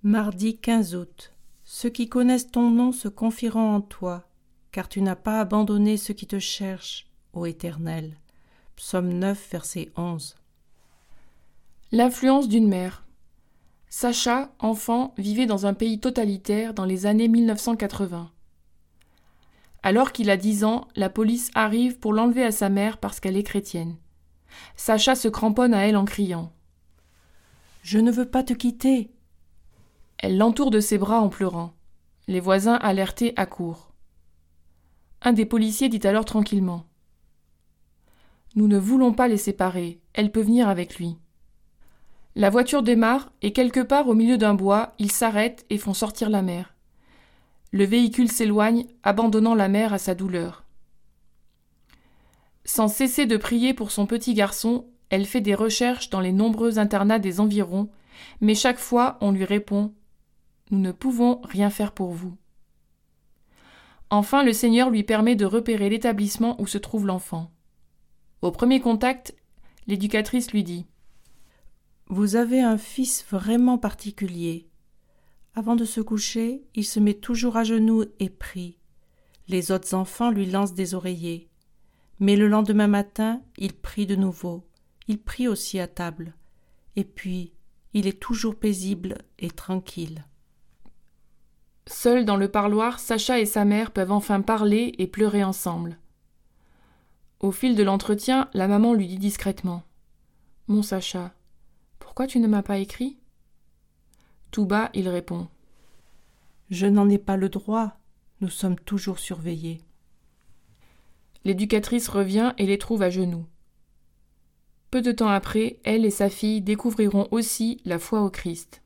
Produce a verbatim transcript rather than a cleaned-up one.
Mardi quinze août. Ceux qui connaissent ton nom se confieront en toi, car tu n'as pas abandonné ceux qui te cherchent, ô Éternel. Psaume neuf, verset onze. L'influence d'une mère. Sacha, enfant, vivait dans un pays totalitaire dans les années mille neuf cent quatre-vingts. Alors qu'il a dix ans, la police arrive pour l'enlever à sa mère parce qu'elle est chrétienne. Sacha se cramponne à elle en criant « Je ne veux pas te quitter !» Elle l'entoure de ses bras en pleurant. Les voisins alertés accourent. Un des policiers dit alors tranquillement « Nous ne voulons pas les séparer, elle peut venir avec lui. » La voiture démarre et quelque part au milieu d'un bois, ils s'arrêtent et font sortir la mère. Le véhicule s'éloigne, abandonnant la mère à sa douleur. Sans cesser de prier pour son petit garçon, elle fait des recherches dans les nombreux internats des environs, mais chaque fois on lui répond « Nous ne pouvons rien faire pour vous ». Enfin, le Seigneur lui permet de repérer l'établissement où se trouve l'enfant. Au premier contact, l'éducatrice lui dit « Vous avez un fils vraiment particulier. Avant de se coucher, il se met toujours à genoux et prie. Les autres enfants lui lancent des oreillers. Mais le lendemain matin, il prie de nouveau. Il prie aussi à table. Et puis, il est toujours paisible et tranquille. » Seuls dans le parloir, Sacha et sa mère peuvent enfin parler et pleurer ensemble. Au fil de l'entretien, la maman lui dit discrètement « Mon Sacha, pourquoi tu ne m'as pas écrit ?» Tout bas, il répond « Je n'en ai pas le droit, nous sommes toujours surveillés. » L'éducatrice revient et les trouve à genoux. Peu de temps après, elle et sa fille découvriront aussi la foi au Christ.